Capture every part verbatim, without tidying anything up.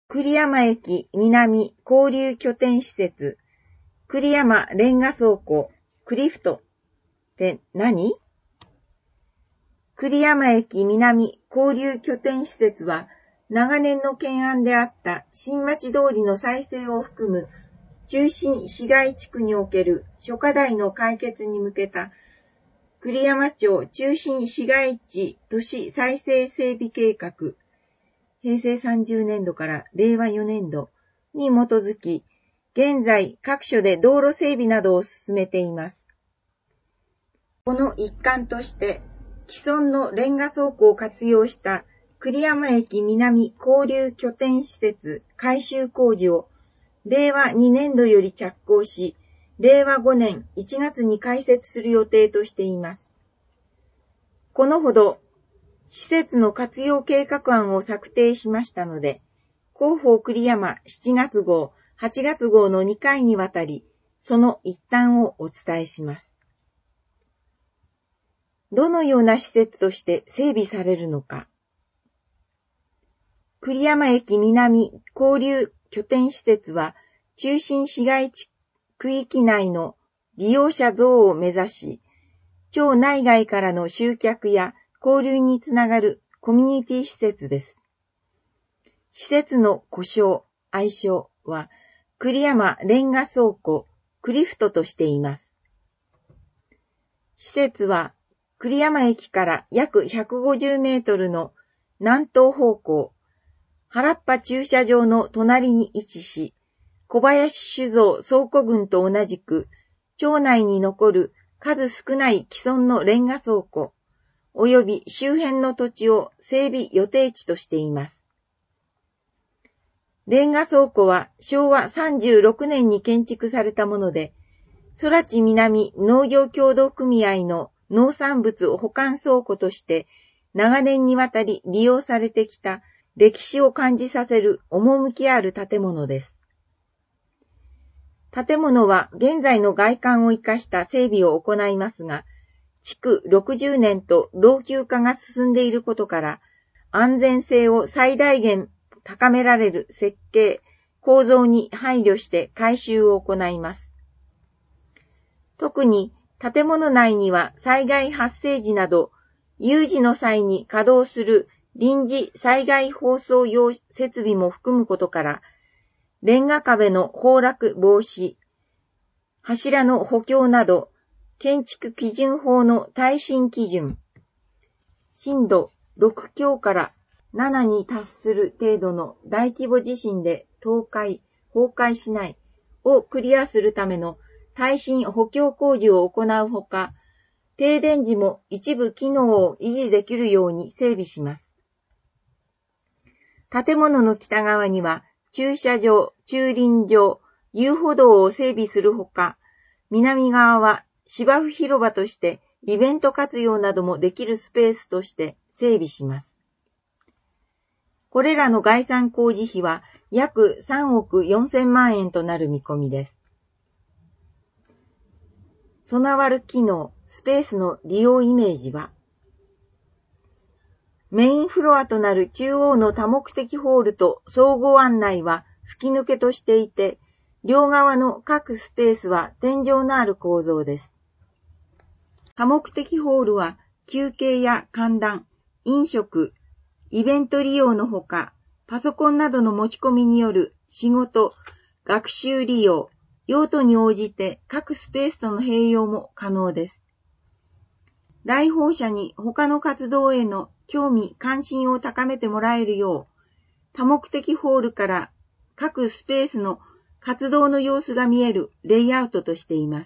栗山駅南交流拠点施設、栗山レンガ倉庫、クリフトって何？栗山駅南交流拠点施設は、長年の懸案であった新町通りの再生を含む中心市街地区における諸課題の解決に向けた栗山町中心市街地都市再生整備計画へいせいさんじゅうねんどかられいわよねんどに基づき、現在各所で道路整備などを進めています。この一環として、既存のレンガ倉庫を活用した栗山駅南交流拠点施設改修工事をれいわにねんどより着工し、れいわごねんいちがつに開設する予定としています。このほど、施設の活用計画案を策定しましたので、広報栗山しちがつごう、はちがつごうのにかいにわたり、その一端をお伝えします。どのような施設として整備されるのか。栗山駅南交流拠点施設は、中心市街地区域内の利用者増を目指し、町内外からの集客や交流につながるコミュニティ施設です。施設の呼称、愛称は、栗山レンガ倉庫、クリフトとしています。施設は、栗山駅から約ひゃくごじゅうメートルの南東方向、原っぱ駐車場の隣に位置し、小林酒造倉庫群と同じく、町内に残る数少ない既存のレンガ倉庫、及び周辺の土地を整備予定地としています。レンガ倉庫はしょうわさんじゅうろくねんに建築されたもので、空知南農業協同組合の農産物保管倉庫として長年にわたり利用されてきた歴史を感じさせる趣ある建物です。建物は現在の外観を生かした整備を行いますが、築ろくじゅうねんと老朽化が進んでいることから、安全性を最大限高められる設計、構造に配慮して改修を行います。特に建物内には災害発生時など、有事の際に稼働する臨時災害放送用設備も含むことから、レンガ壁の崩落防止、柱の補強など、建築基準法の耐震基準、震度ろくきょうからななに達する程度の大規模地震で倒壊、崩壊しないをクリアするための耐震補強工事を行うほか、停電時も一部機能を維持できるように整備します。建物の北側には駐車場、駐輪場、遊歩道を整備するほか、南側は芝生広場としてイベント活用などもできるスペースとして整備します。これらの概算工事費は約さんおくよんせんまんえんとなる見込みです。備わる機能、スペースの利用イメージは、メインフロアとなる中央の多目的ホールと総合案内は吹き抜けとしていて、両側の各スペースは天井のある構造です。多目的ホールは休憩や観覧、飲食、イベント利用のほか、パソコンなどの持ち込みによる仕事、学習利用、用途に応じて各スペースとの併用も可能です。来訪者に他の活動への興味・関心を高めてもらえるよう、多目的ホールから各スペースの活動の様子が見えるレイアウトとしています。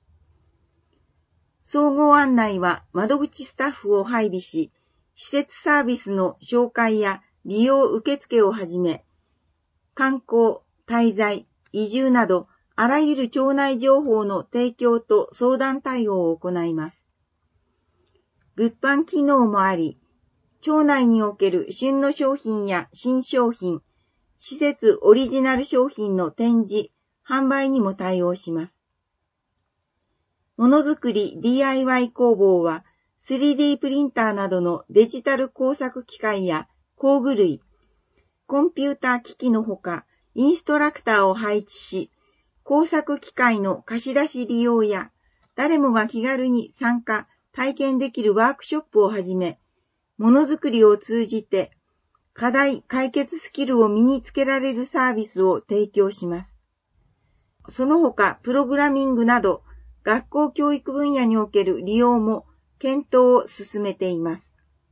総合案内は窓口スタッフを配備し、施設サービスの紹介や利用受付をはじめ、観光、滞在、移住など、あらゆる町内情報の提供と相談対応を行います。物販機能もあり、町内における旬の商品や新商品、施設オリジナル商品の展示、販売にも対応します。ものづくり ディーアイワイ 工房は スリーディー プリンターなどのデジタル工作機械や工具類、 コンピューター機器のほか、インストラクターを配置し、工作機械の貸し出し利用や、誰もが気軽に参加、体験できるワークショップをはじめ、ものづくりを通じて、課題解決スキルを身につけられるサービスを提供します。その他、プログラミングなど、学校教育分野における利用も検討を進めています。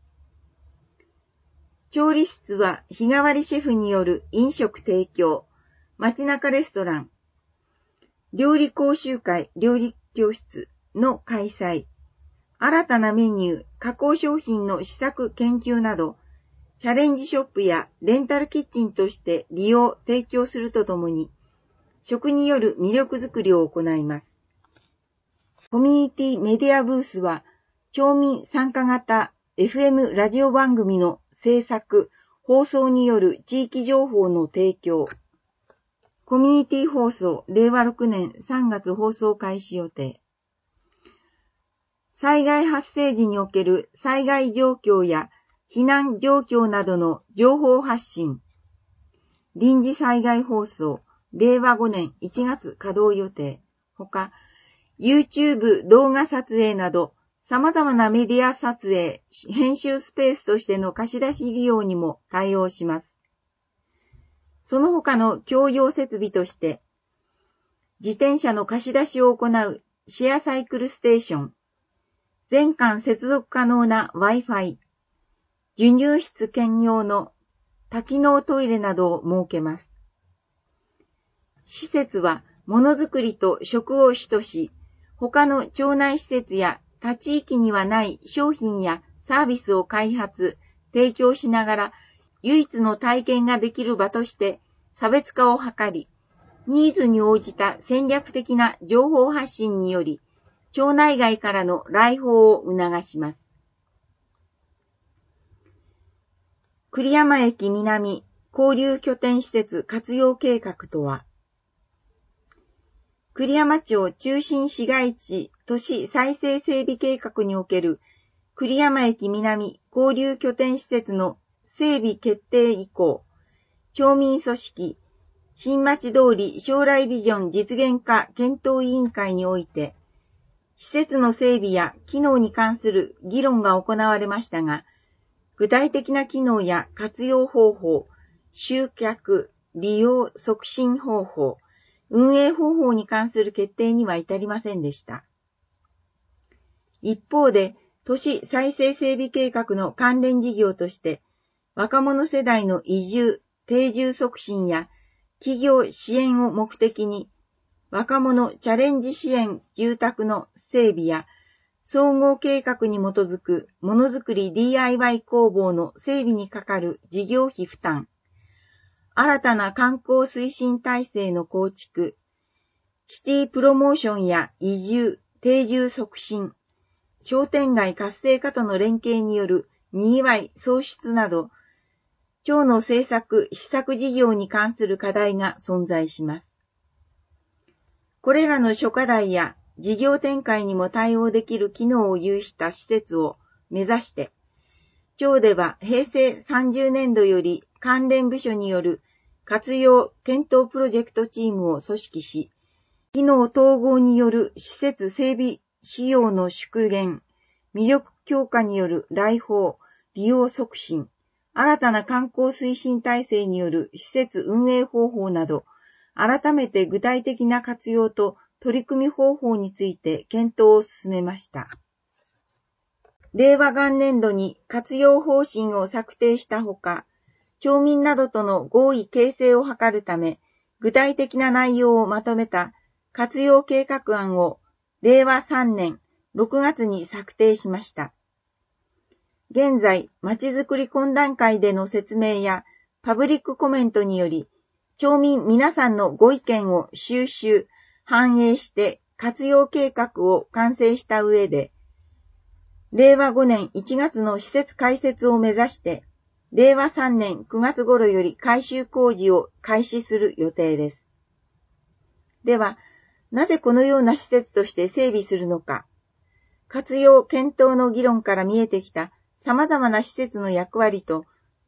調理室は日替わりシェフによる飲食提供、街中レストラン、料理講習会、料理教室の開催、新たなメニュー、加工商品の試作研究など、チャレンジショップやレンタルキッチンとして利用、提供するとともに、食による魅力づくりを行います。コミュニティメディアブースは、町民参加型 エフエム ラジオ番組の制作、放送による地域情報の提供。コミュニティ放送、れいわろくねんさんがつ放送開始予定。災害発生時における災害状況や避難状況などの情報発信。臨時災害放送、れいわごねんいちがつ稼働予定。ほか、YouTube 動画撮影など、様々なメディア撮影、編集スペースとしての貸し出し利用にも対応します。その他の共用設備として、自転車の貸し出しを行うシェアサイクルステーション、全館接続可能な Wi-Fi、授乳室兼用の多機能トイレなどを設けます。施設はものづくりと食を主とし、他の町内施設や他地域にはない商品やサービスを開発、提供しながら唯一の体験ができる場として差別化を図り、ニーズに応じた戦略的な情報発信により、町内外からの来訪を促します。栗山駅南交流拠点施設活用計画とは、栗山町中心市街地都市再生整備計画における栗山駅南交流拠点施設の整備決定以降、町民組織新町通り将来ビジョン実現化検討委員会において、施設の整備や機能に関する議論が行われましたが、具体的な機能や活用方法、集客、利用促進方法、運営方法に関する決定には至りませんでした。一方で、都市再生整備計画の関連事業として、若者世代の移住、定住促進や企業支援を目的に、若者チャレンジ支援住宅の整備や、総合計画に基づくものづくり ディーアイワイ 工房の整備にかかる事業費負担、新たな観光推進体制の構築、シティプロモーションや移住、定住促進、商店街活性化との連携によるにぎわい創出など、町の政策、施策事業に関する課題が存在します。これらの諸課題や事業展開にも対応できる機能を有した施設を目指して、町ではへいせいさんじゅうねんどより関連部署による活用検討プロジェクトチームを組織し、機能統合による施設整備費用の縮減、魅力強化による来訪、利用促進、新たな観光推進体制による施設運営方法など、改めて具体的な活用と取り組み方法について検討を進めました。れいわ元年度に活用方針を策定したほか、町民などとの合意形成を図るため、具体的な内容をまとめた活用計画案をれいわさんねんろくがつに策定しました。現在、まちづくり懇談会での説明やパブリックコメントにより、町民皆さんのご意見を収集、反映して活用計画を完成した上で、れいわごねんいちがつの施設開設を目指して、れいわさんねんくがつ頃より改修工事を開始する予定です。では、なぜこのような施設として整備するのか、活用検討の議論から見えてきた様々な施設の役割と、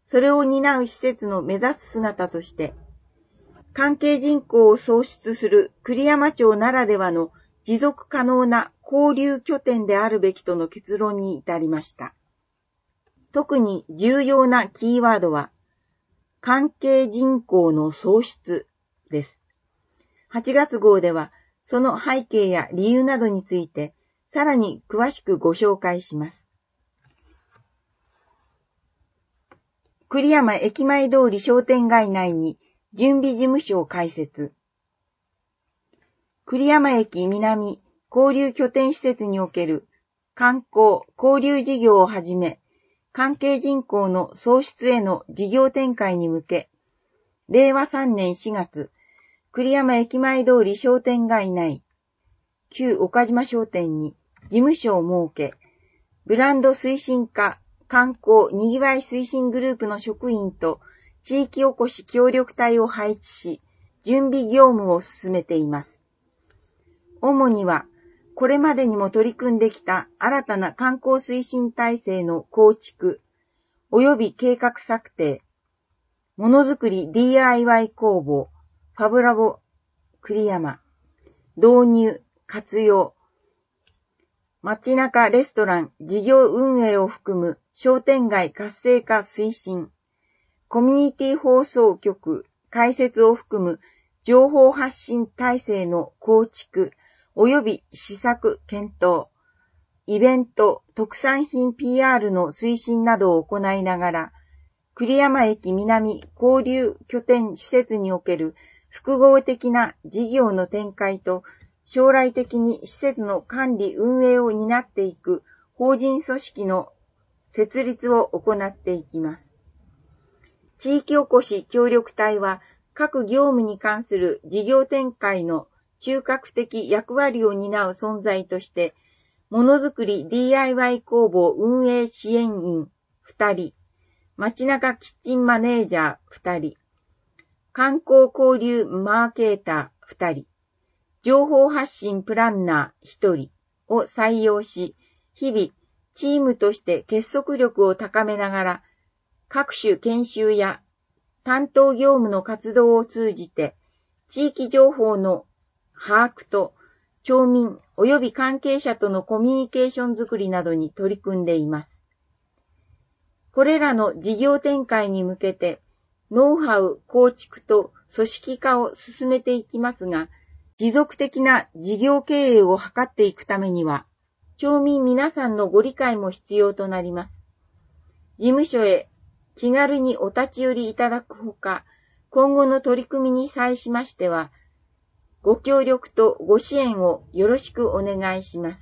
それを担う施設の目指す姿として、関係人口を創出する栗山町ならではの持続可能な交流拠点であるべきとの結論に至りました。特に重要なキーワードは、関係人口の創出です。はちがつ号では、その背景や理由などについて、さらに詳しくご紹介します。栗山駅前通り商店街内に準備事務所を開設。栗山駅南交流拠点施設における観光・交流事業をはじめ、関係人口の創出への事業展開に向け、れいわさんねんしがつ、栗山駅前通り商店街内、旧岡島商店に事務所を設け、ブランド推進課、観光にぎわい推進グループの職員と地域おこし協力隊を配置し、準備業務を進めています。主には、これまでにも取り組んできた新たな観光推進体制の構築、及び計画策定、ものづくり ディーアイワイ 工房、ファブラボ栗山、導入、活用、街中レストラン事業運営を含む商店街活性化推進、コミュニティ放送局開設を含む情報発信体制の構築、及び施策検討、イベント、特産品 ピーアール の推進などを行いながら、栗山駅南交流拠点施設における複合的な事業の展開と、将来的に施設の管理運営を担っていく法人組織の設立を行っていきます。地域おこし協力隊は各業務に関する事業展開の中核的役割を担う存在として、ものづくり ディーアイワイ 工房運営支援員ふたり、街中キッチンマネージャーふたり、観光交流マーケーターふたり、情報発信プランナーひとりを採用し、日々チームとして結束力を高めながら、各種研修や担当業務の活動を通じて、地域情報の把握と町民及び関係者とのコミュニケーションづくりなどに取り組んでいます。これらの事業展開に向けて、ノウハウ構築と組織化を進めていきますが、持続的な事業経営を図っていくためには、町民皆さんのご理解も必要となります。事務所へ気軽にお立ち寄りいただくほか、今後の取り組みに際しましては、ご協力とご支援をよろしくお願いします。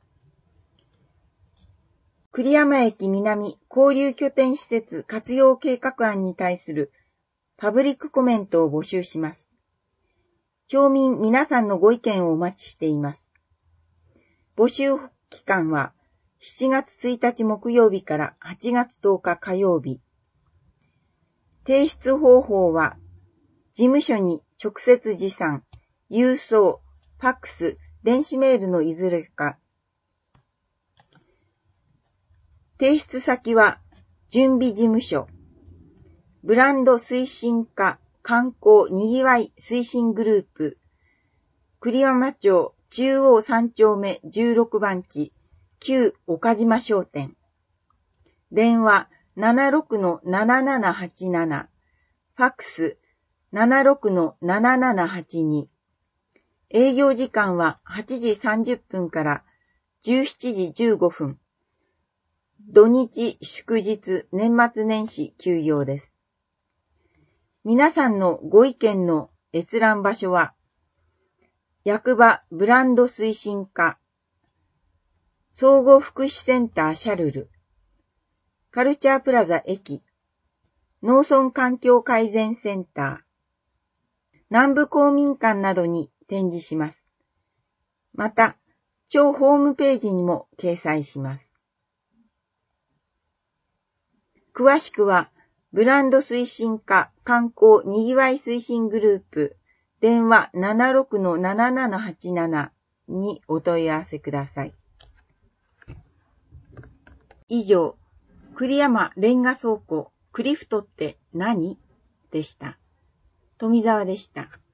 栗山駅南交流拠点施設活用計画案に対するパブリックコメントを募集します。町民皆さんのご意見をお待ちしています。募集期間はしちがつついたち木曜日からはちがつとおか火曜日。提出方法は、事務所に直接持参、郵送、ファックス、電子メールのいずれか。提出先は、準備事務所、ブランド推進課、観光にぎわい推進グループ、栗山町中央さん丁目じゅうろくばん地、旧岡島商店。電話 ななろくのななななはちなな、ファックス ななろくのななななはちに。営業時間ははちじさんじゅっぷんからじゅうしちじじゅうごふん。土日、祝日、年末年始休業です。皆さんのご意見の閲覧場所は、役場ブランド推進課、総合福祉センターシャルル、カルチャープラザ駅、農村環境改善センター、南部公民館などに展示します。また、町ホームページにも掲載します。詳しくは、ブランド推進課観光にぎわい推進グループ、電話 ななろくのななななはちなな にお問い合わせください。以上、栗山レンガ倉庫クリフトって何？でした。富澤でした。